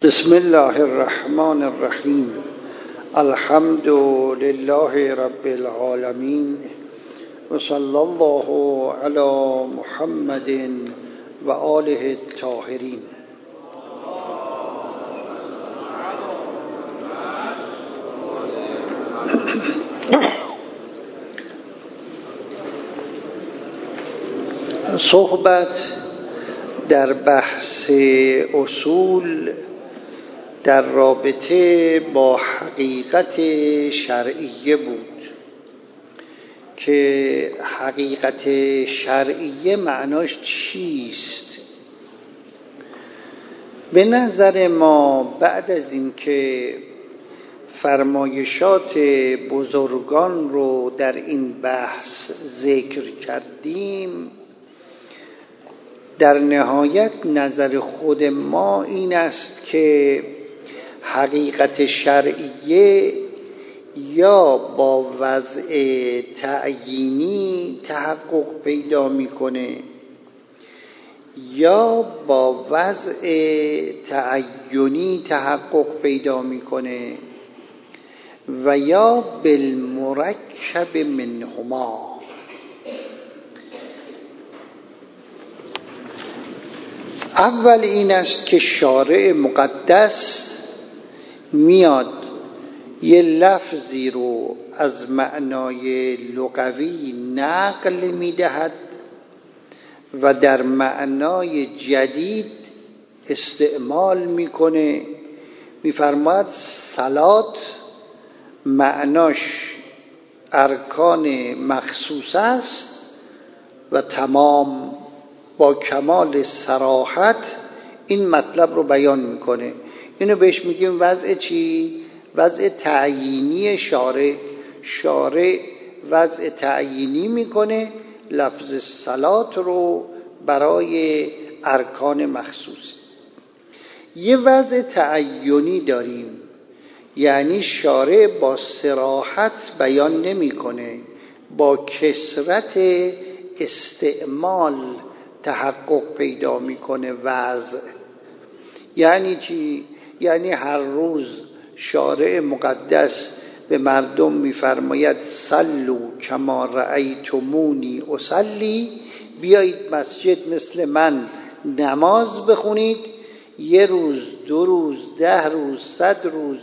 بسم الله الرحمن الرحیم. الحمد لله رب العالمین و صلی الله علی محمد و آله الطاهرین. صحبت در بحث اصول در رابطه با حقیقت شرعیه بود که حقیقت شرعیه معناش چیست؟ به نظر ما بعد از اینکه فرمایشات بزرگان رو در این بحث ذکر کردیم، در نهایت نظر خود ما این است که حقیقت شرعیه یا با وضع تعیینی تحقق پیدا میکنه یا با وضع تعینی تحقق پیدا میکنه و یا بالمرکب منهما. اول این است که شارع مقدس میاد یه لفظی رو از معنای لغوی نقل میدهد و در معنای جدید استعمال میکنه. میفرماید صلات معناش ارکان مخصوص است و تمام با کمال صراحت این مطلب رو بیان میکنه. اینو بهش میگیم وضع چی؟ وضع تعیینی شارع. شارع وضع تعیینی میکنه لفظ صلات رو برای ارکان مخصوص. یه وضع تعیینی داریم، یعنی شارع با صراحت بیان نمیکنه، با کثرت استعمال تحقق پیدا میکنه وضع. یعنی چی؟ یعنی هر روز شارع مقدس به مردم میفرماید صلوا کما رأیتمونی اصلی، بیایید مسجد مثل من نماز بخونید. یه روز، 2 روز، 10 روز، 100 روز،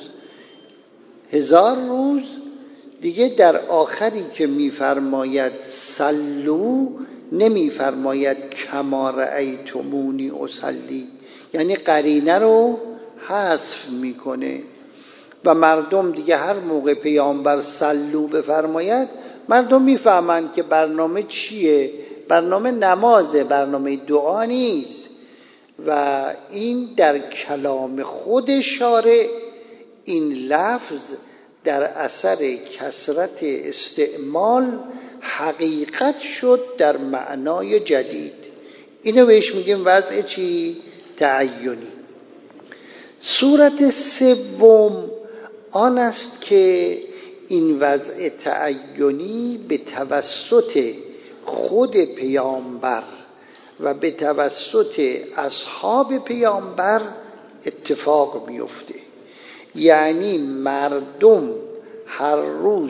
1000 روز دیگه در آخری که میفرماید صلوا نمیفرماید کما رأیتمونی اصلی، یعنی قرینه رو حذف میکنه و مردم دیگه هر موقع پیامبر صلوا بفرماید مردم میفهمند که برنامه چیه. برنامه نمازه، برنامه دعا نیست. و این در کلام خود شارع این لفظ در اثر کثرت استعمال حقیقت شد در معنای جدید. اینو بهش میگیم وضع چی؟ تعیینی. صورت سوم آن است که این وضع تعیینی به توسط خود پیامبر و به توسط اصحاب پیامبر اتفاق میفته. یعنی مردم هر روز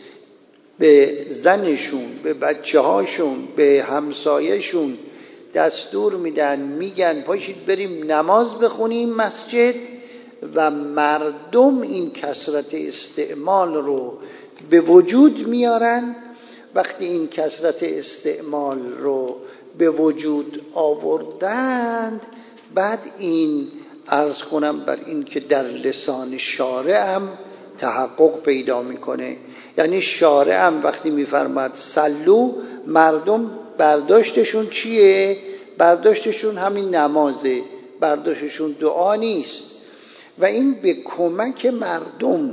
به زنشون، به بچه هاشون، به همسایهشون دستور میدن، میگن پاشید بریم نماز بخونیم مسجد، و مردم این کثرت استعمال رو به وجود میارن. وقتی این کثرت استعمال رو به وجود آوردند، بعد این عرض کنم بر این که در لسان شارع هم تحقق پیدا میکنه. یعنی شارع هم وقتی میفرماد صلوا، مردم برداشتشون چیه؟ برداشتشون همین نمازه، برداشتشون دعا نیست. و این به کمک مردم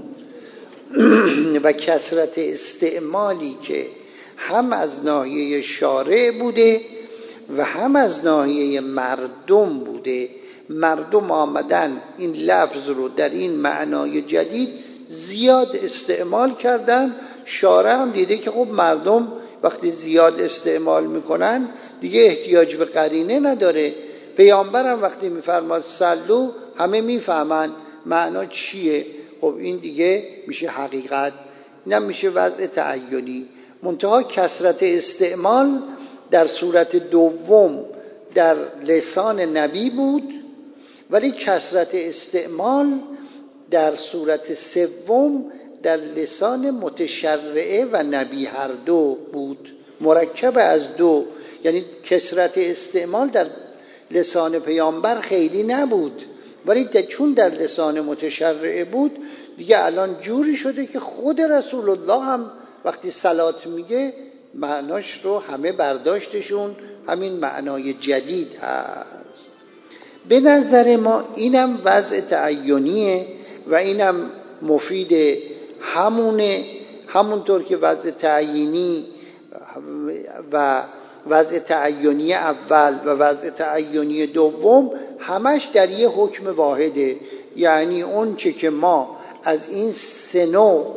و کثرت استعمالی که هم از ناحیه شارع بوده و هم از ناحیه مردم بوده، مردم آمدن این لفظ رو در این معنای جدید زیاد استعمال کردن. شارع هم دیده که خب مردم وقتی زیاد استعمال میکنن دیگه احتیاج به قرینه نداره. پیامبر هم وقتی میفرماد صلوا، همه میفهمن معنا چیه. خب این دیگه میشه حقیقت، اینم میشه وضع تعینی. منتها کثرت استعمال در صورت دوم در لسان نبی بود، ولی کثرت استعمال در صورت سوم در لسان متشرعه و نبی هر دو بود، مرکب از دو. یعنی کثرت استعمال در لسان پیامبر خیلی نبود، ولی چون در لسان متشرعه بود دیگه الان جوری شده که خود رسول الله هم وقتی صلات میگه معناش رو همه برداشتشون همین معنای جدید هست. به نظر ما اینم وضع تعینیه و اینم مفید همونه، همونطور که وضع تعیینی و وضع تعینی اول و وضع تعینی دوم همش در یه حکم واحده. یعنی اون چه که ما از این سه نوع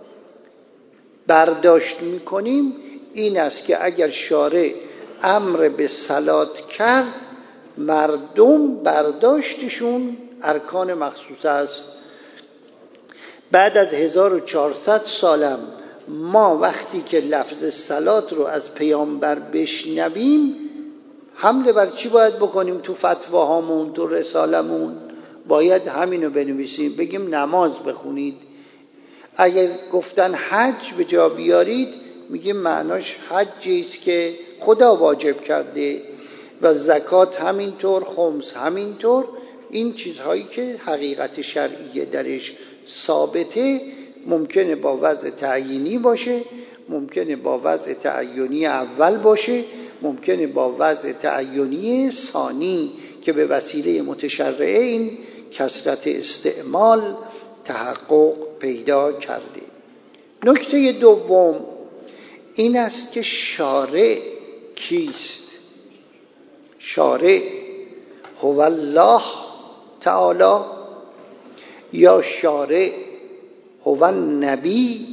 برداشت میکنیم این است که اگر شارع امر به صلات کرد، مردم برداشتشون ارکان مخصوص است. بعد از 1400 سالم ما وقتی که لفظ صلات رو از پیامبر بشنویم حمله بر چی باید بکنیم؟ تو فتواهامون، تو رسالمون باید همینو بنویسیم، بگیم نماز بخونید. اگر گفتن حج به جا بیارید میگیم معناش حجی است که خدا واجب کرده و زکات همینطور، خمس همینطور. این چیزهایی که حقیقت شرعیه درش ثابته ممکنه با وضع تعیینی باشه، ممکنه با وضع تعیینی اول باشه، ممکنه با وضع تعیینی ثانی که به وسیله متشرعه این کثرت استعمال تحقق پیدا کرده. نکته دوم این است که شارع کیست؟ شارع هو الله تعالی یا شارع هو النبی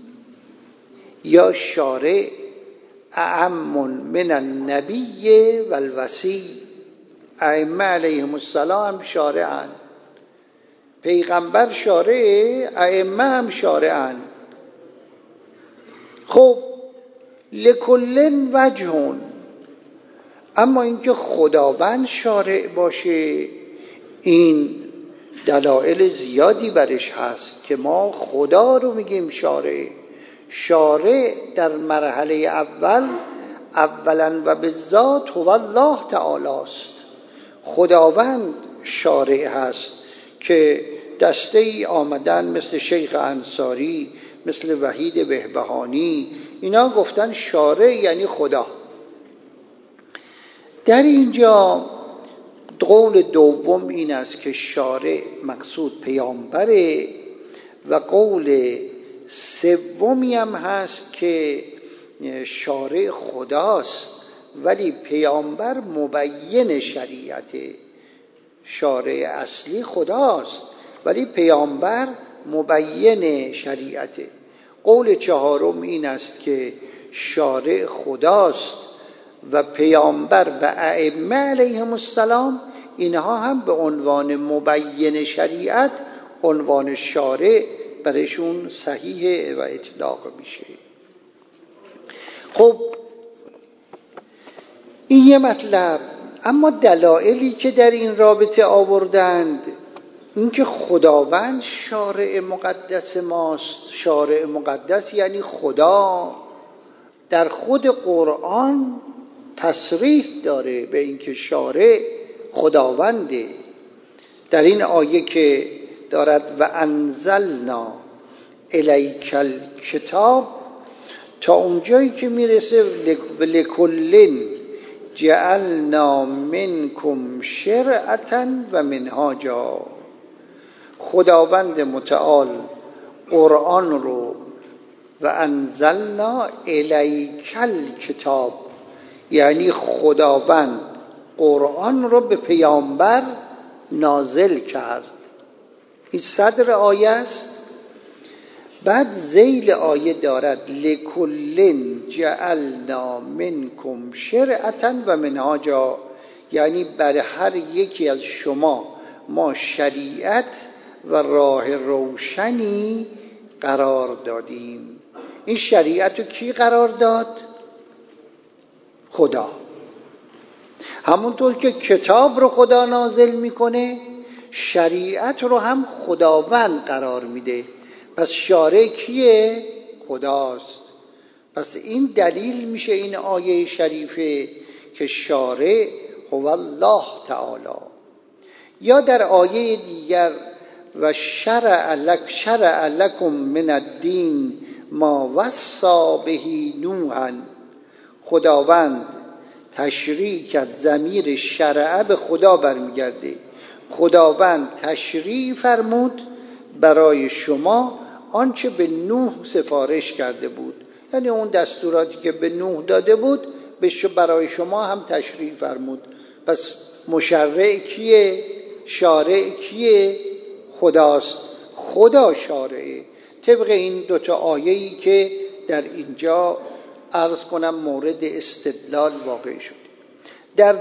یا شارع اعم من النبی و الوصی؟ ائمه علیهم السلام شارعن، پیغمبر شارع، ائمه هم شارعن. خب لکل وجهون، اما اینکه خداوند شارع باشه این دلایل زیادی برش هست که ما خدا رو میگیم شارع. شارع در مرحله اولا و به ذات هو الله تعالی است. خداوند شارع هست که دسته ای آمدن مثل شیخ انصاری، مثل وحید بهبهانی، اینا گفتن شارع یعنی خدا. در اینجا قول دوم این است که شارع مقصود پیامبره و قول سومی هم هست که شارع خداست ولی پیامبر مبین شریعته. شارع اصلی خداست ولی پیامبر مبین شریعته. قول چهارم این است که شارع خداست و پیامبر و ائمه علیهم السلام اینها هم به عنوان مبین شریعت عنوان شارع برشون صحیح و اطلاق میشه. خب این یه مطلب. اما دلایلی که در این رابطه آوردند این که خداوند شارع مقدس ماست. شارع مقدس یعنی خدا در خود قرآن تصریح داره به اینکه شارع خداونده. در این آیه که دارد و انزلنا الیک الکتاب تا اونجایی که میرسه لکل جعلنا منکم شرعة و منهاجا، خداوند متعال قرآن رو و انزلنا الیک الکتاب یعنی خداوند قرآن رو به پیامبر نازل کرد. این صدر آیه است. بعد ذیل آیه دارد لکل جعلنا منکم شرعة و منهاجا، یعنی بر هر یکی از شما ما شریعت و راه روشنی قرار دادیم. این شریعت رو کی قرار داد؟ خدا. همونطور که کتاب رو خدا نازل میکنه، شریعت رو هم خداوند قرار میده. پس شارع کیه؟ خداست. پس این دلیل میشه این آیه شریفه که شارع هو الله تعالی. یا در آیه دیگر و شرع لکم من الدین ما وصی به نوحا، خداوند تشریع کرد، ضمیر شرع به خدا برمیگرده. خداوند تشریع فرمود برای شما آنچه به نوح سفارش کرده بود، یعنی اون دستوراتی که به نوح داده بود برای شما هم تشریع فرمود. پس مشرع کیه؟ شارع کیه؟ خداست. خدا شارعه. طبق این دوتا آیه‌ای که در اینجا عرض کنم مورد استدلال واقع شد. در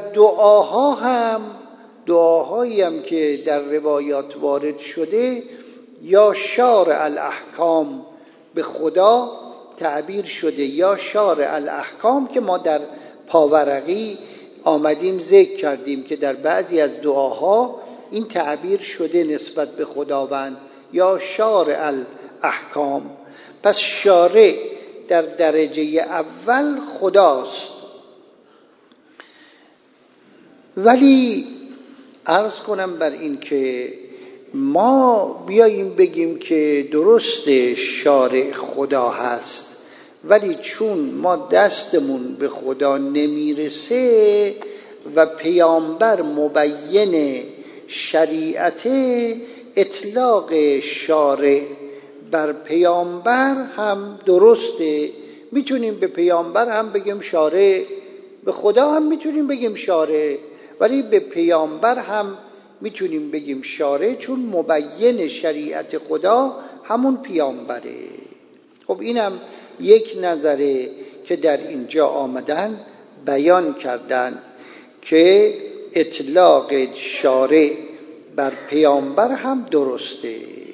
دعاهایی هم که در روایات وارد شده، یا شارع الاحکام به خدا تعبیر شده، یا شارع الاحکام که ما در پاورقی آمدیم ذکر کردیم که در بعضی از دعاها این تعبیر شده نسبت به خداوند، یا شارع الاحکام. پس شارع در درجه اول خداست. ولی عرض کنم بر این که ما بیاییم بگیم که درست شارع خدا هست، ولی چون ما دستمون به خدا نمیرسه و پیامبر مبین شریعت، اطلاق شارع بر پیامبر هم درسته. میتونیم به پیامبر هم بگیم شارع، به خدا هم میتونیم بگیم شارع، ولی به پیامبر هم میتونیم بگیم شارع، چون مبین شریعت خدا همون پیامبره. خب اینم یک نظره که در اینجا آمدن بیان کردن که اطلاق شارع بر پیامبر هم درسته.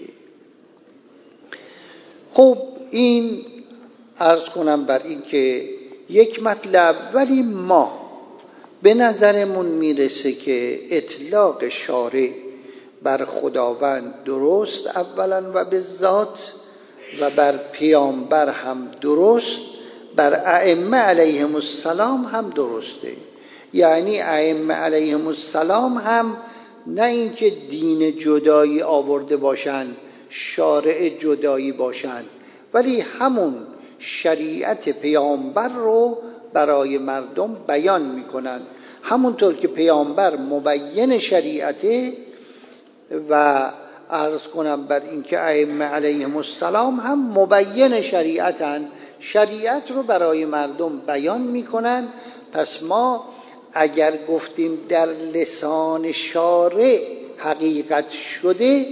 خب این عرض کنم بر این که یک مطلب. ولی ما به نظرمون میرسه که اطلاق شارع بر خداوند درست اولا و به ذات، و بر پیامبر هم درست، بر ائمه علیهم السلام هم درسته. یعنی ائمه علیهم السلام هم نه اینکه دین جدایی آورده باشند، شارع جدایی باشند، ولی همون شریعت پیامبر رو برای مردم بیان میکنن. همونطور که پیامبر مبین شریعته و عرض کنم بر این که ائمه علیهم السلام هم مبین شریعتن، شریعت رو برای مردم بیان میکنن. پس ما اگر گفتیم در لسان شارع حقیقت شده،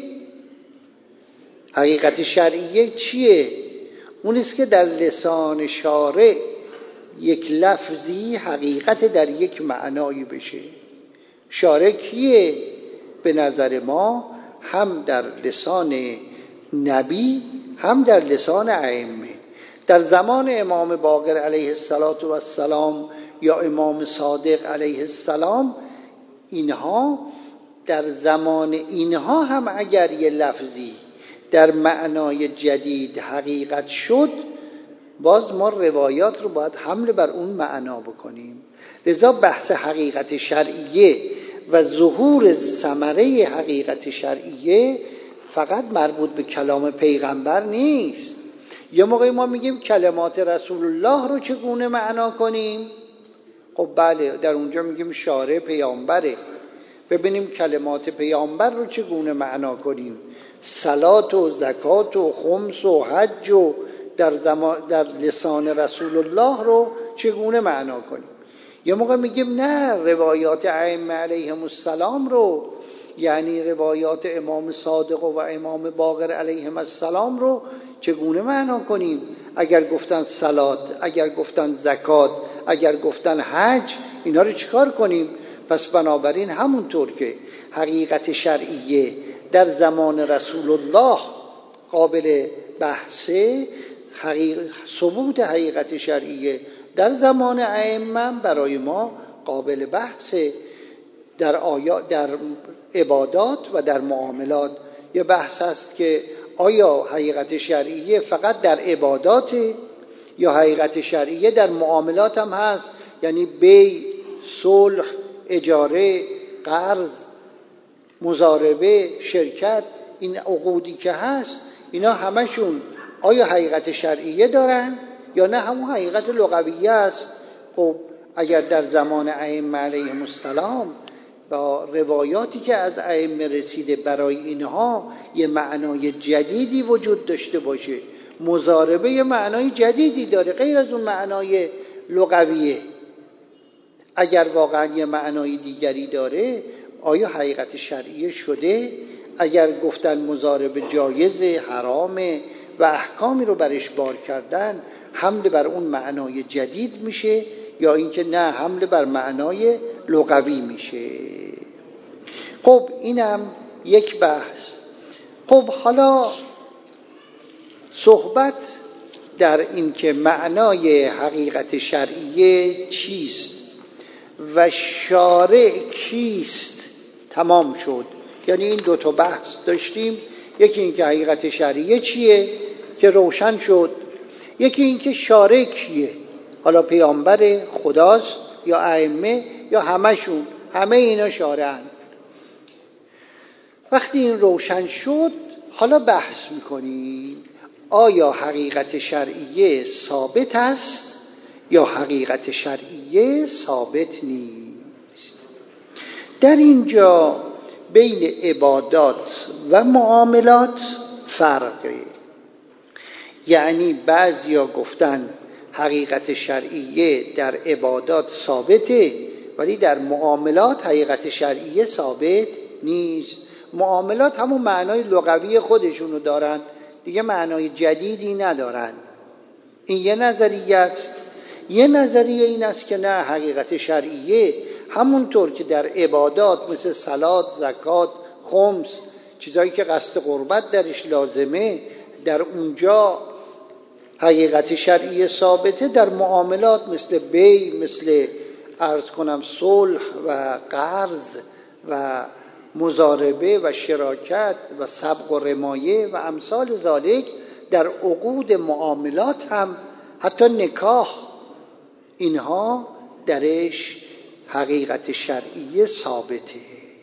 حقیقت شرعیه چیه؟ اون است که در لسان شارع یک لفظی حقیقت در یک معنایی بشه. شارع کیه؟ به نظر ما هم در لسان نبی هم در لسان ائمه. در زمان امام باقر علیه السلام یا امام صادق علیه السلام، اینها در زمان اینها هم اگر یه لفظی در معنای جدید حقیقت شد، باز ما روایات رو باید حمل بر اون معنا بکنیم. لذا بحث حقیقت شرعیه و ظهور ثمره حقیقت شرعیه فقط مربوط به کلام پیغمبر نیست. یه موقعی ما میگیم کلمات رسول الله رو چگونه معنا کنیم؟ خب بله، در اونجا میگیم شارع پیامبره. ببینیم کلمات پیامبر رو چگونه معنا کنیم. صلات و زکات و خمس و حج و در لسان رسول الله رو چگونه معنا کنیم. یه موقع میگیم نه، روایات ائمه علیهم السلام رو، یعنی روایات امام صادق و امام باقر علیهم السلام رو چگونه معنا کنیم؟ اگر گفتن صلات، اگر گفتن زکات، اگر گفتن حج، اینا رو چیکار کنیم؟ پس بنابراین همونطور که حقیقت شرعیه در زمان رسول الله قابل بحثه، ثبوت حقیقت شرعیه در زمان ائمه برای ما قابل بحثه. در عبادات و در معاملات یه بحث هست که آیا حقیقت شرعیه فقط در عباداته یا حقیقت شرعیه در معاملات هم هست، یعنی بیع، صلح، اجاره، قرض، مضاربه، شرکت، این عقودی که هست اینا همشون آیا حقیقت شرعیه دارن یا نه همون حقیقت لغویه است؟ خب اگر در زمان ائمه علیهم السلام با روایاتی که از ائمه رسیده برای اینها یه معنای جدیدی وجود داشته باشه، مضاربه یه معنای جدیدی داره غیر از اون معنای لغویه، اگر واقعا یه معنای دیگری داره آیا حقیقت شرعیه شده؟ اگر گفتن مضاربه جایزه، حرامه و احکامی رو برش بار کردن، حمل بر اون معنای جدید میشه یا اینکه نه حمل بر معنای لغوی میشه؟ خب اینم یک بحث. خب حالا صحبت در این که معنای حقیقت شرعیه چیست و شارع کیست تمام شد. یعنی این دو تا بحث داشتیم، یکی این که حقیقت شرعیه چیه که روشن شد، یکی این که شارع کیه، حالا پیامبر خداست یا ائمه یا همشون، همه اینا شارعن. وقتی این روشن شد حالا بحث میکنیم آیا حقیقت شرعیه ثابت است یا حقیقت شرعیه ثابت نیست. در اینجا بین عبادات و معاملات فرقه. یعنی بعضیا گفتن حقیقت شرعیه در عبادات ثابته ولی در معاملات حقیقت شرعیه ثابت نیست. معاملات همون معنای لغوی خودشونو دارن دیگه، معنای جدیدی ندارن. این یه نظریه است. یه نظریه این است که نه، حقیقت شرعیه همونطور که در عبادات مثل صلات، زکات، خمس، چیزایی که قصد قربت درش لازمه، در اونجا حقیقت شرعیه ثابته، در معاملات مثل بیع، مثل عرض کنم صلح و قرض و مضاربه و شراکت و سبق و رمایه و امثال ذالک، در عقود معاملات هم حتی نکاح، اینها درش حقیقت شرعیه ثابته.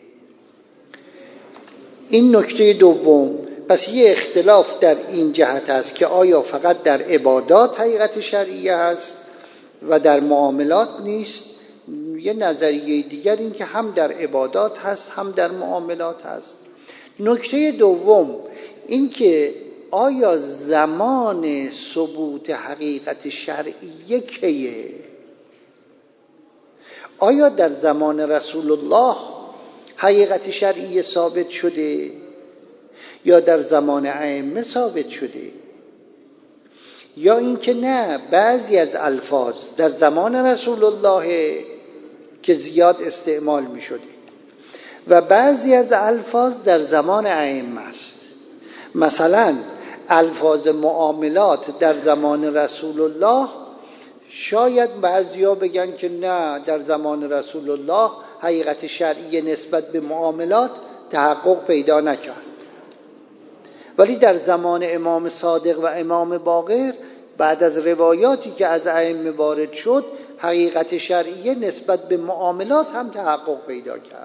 این نکته دوم. پس یه اختلاف در این جهت است که آیا فقط در عبادات حقیقت شرعیه هست و در معاملات نیست. یه نظریه دیگر این که هم در عبادات هست هم در معاملات هست. نکته دوم این که آیا زمان ثبوت حقیقت شرعیه کیه؟ آیا در زمان رسول الله حقیقت شرعیه ثابت شده یا در زمان ائمه ثابت شده؟ یا اینکه نه، بعضی از الفاظ در زمان رسول الله که زیاد استعمال می شده و بعضی از الفاظ در زمان ائمه است. مثلا الفاظ معاملات در زمان رسول الله شاید بعضیا بگن که نه، در زمان رسول الله حقیقت شرعیه نسبت به معاملات تحقق پیدا نکرد، ولی در زمان امام صادق و امام باقر بعد از روایاتی که از ائمه وارد شد حقیقت شرعیه نسبت به معاملات هم تحقق پیدا کرد.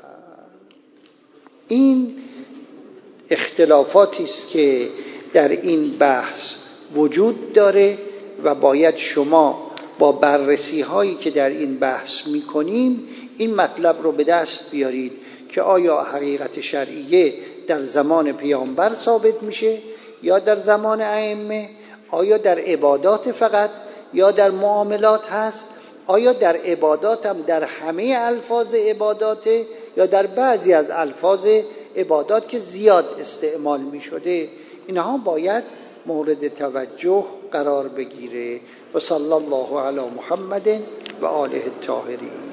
این اختلافاتی است که در این بحث وجود داره و باید شما با بررسی هایی که در این بحث میکنیم این مطلب رو به دست بیارید که آیا حقیقت شرعیه در زمان پیامبر ثابت میشه یا در زمان ائمه؟ آیا در عبادات فقط یا در معاملات هست؟ آیا در عبادات هم در همه الفاظ عباداته یا در بعضی از الفاظ عبادات که زیاد استعمال می شده؟ اینها باید مورد توجه قرار بگیره. و صلی الله علی محمد و آله الطاهرین.